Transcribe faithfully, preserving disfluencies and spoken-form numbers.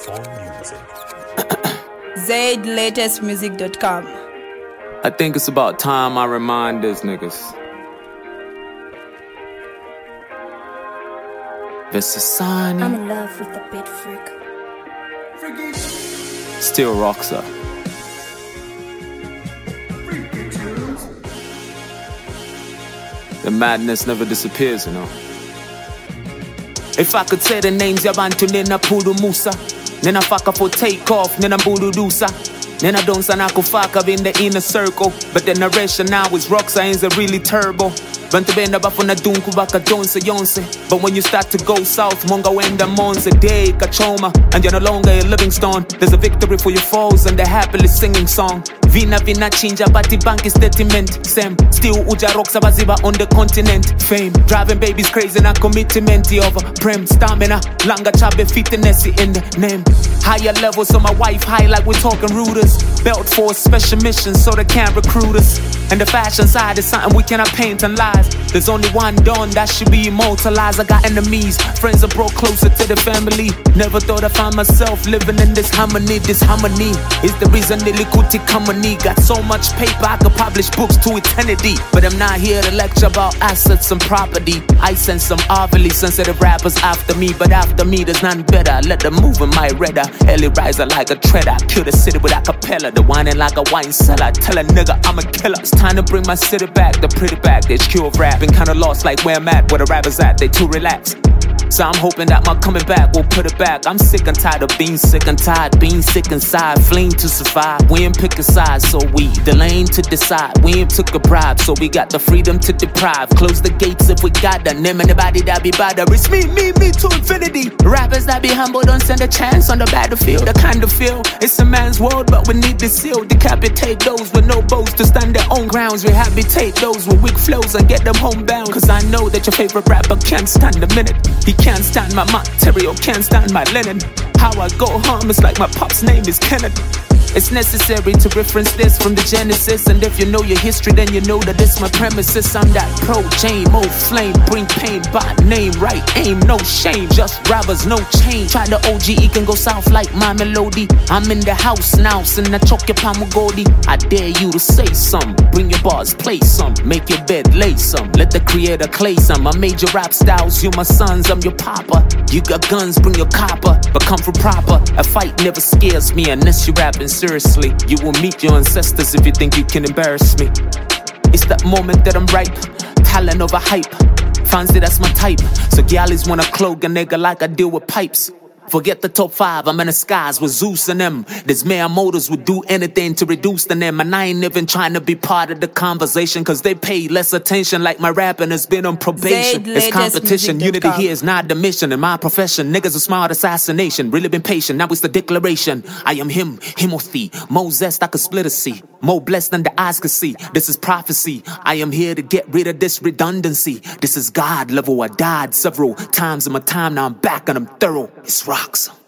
More music. Zaid Latest Music dot com. I think it's about time I remind these niggas. Vesasani I'm in love with the beat freak. still rocks her. The madness never disappears, you know. If I could say the names, Yabantu Nena Pudu Musa, Nena Faka for take off, Nena Budu Dusa, Nena Don Sanako Faka in the inner circle. But the narration now is Roxa is a really turbo. Bantu benda bafuna dunku baka jonse yonse. But when you start to go south, monga wenda monze day kachoma, and you're no longer a living stone. There's a victory for your foes and a happily singing song. Vina vina chinja bati banki statement. Same still uja rocks baziba on the continent. Fame driving babies crazy na commitment over prem stamina. Langa chabe fitness in the name. Higher levels so my wife high like we're talking rooters. Belt for a special mission so they can't recruit us. And the fashion side is something we cannot paint and lies. There's only one dawn that should be immortalized. I got enemies, friends are brought closer to the family. Never thought I'd find myself living in this harmony. This harmony is the reason the Likuti company got so much paper I could publish books to eternity. But I'm not here to lecture about assets and property. I send some overly sensitive rappers after me, but after me there's none better. I let them move in my radar. Ellie riser like a treader. Kill the city with a cappella. The whining like a wine cellar. Tell a nigga I'm a killer. It's time to bring my city back. The pretty back. The H Q of rap. Been kinda lost like where I'm at. Where the rappers at. They too relaxed. So I'm hoping that my coming back will put it back. I'm sick and tired of being sick and tired. Being sick inside. Fleeing to survive. We ain't pick a side. So we the lane to decide. We ain't took a bribe. So we got the freedom to deprive. Close the gates if we got the name. Anybody that be bad. It's me, me, me to infinity. Rappers that be humble don't stand a chance on the battlefield. The kind of feel it's a man's world, but we need the seal. Decapitate those with no bows to stand their own grounds. Rehabilitate those with weak flows and get them homebound. Cause I know that your favorite rapper can't stand a minute. He can't stand my material, can't stand my linen. How I go home is like my pop's name is Kennedy. It's necessary to reference this from the Genesis. And if you know your history, then you know that it's my premises. I'm that pro Jane, old flame, bring pain by name, right aim, no shame, just robbers, no change. Try the O G E can go south like my melody. I'm in the house now, sin I choke your pamagodi. I dare you to say some, bring your bars, play some, make your bed, lay some, let the creator clay some. I made your rap styles, you my sons, I'm your papa. You got guns, bring your copper, but come from proper. A fight never scares me unless you rapping seriously. You will meet your ancestors if you think you can embarrass me. It's that moment that I'm ripe, talent over hype. Fancy that's my type, so gals wanna clog a nigga like I deal with pipes. Forget the top five, I'm in the skies with Zeus and them. These mere mortals would do anything to reduce the them. And I ain't even trying to be part of the conversation, cause they pay less attention like my rapping has been on probation. Zaid It's competition, Latest Music dot unity com. here is not the mission. In my profession, niggas are smart assassination. Really been patient, now it's the declaration. I am him, Himothy, Moses I could split a sea. More blessed than the eyes could see. This is prophecy, I am here to get rid of this redundancy. This is God level, I died several times in my time, now I'm back and I'm thorough. It's rocks.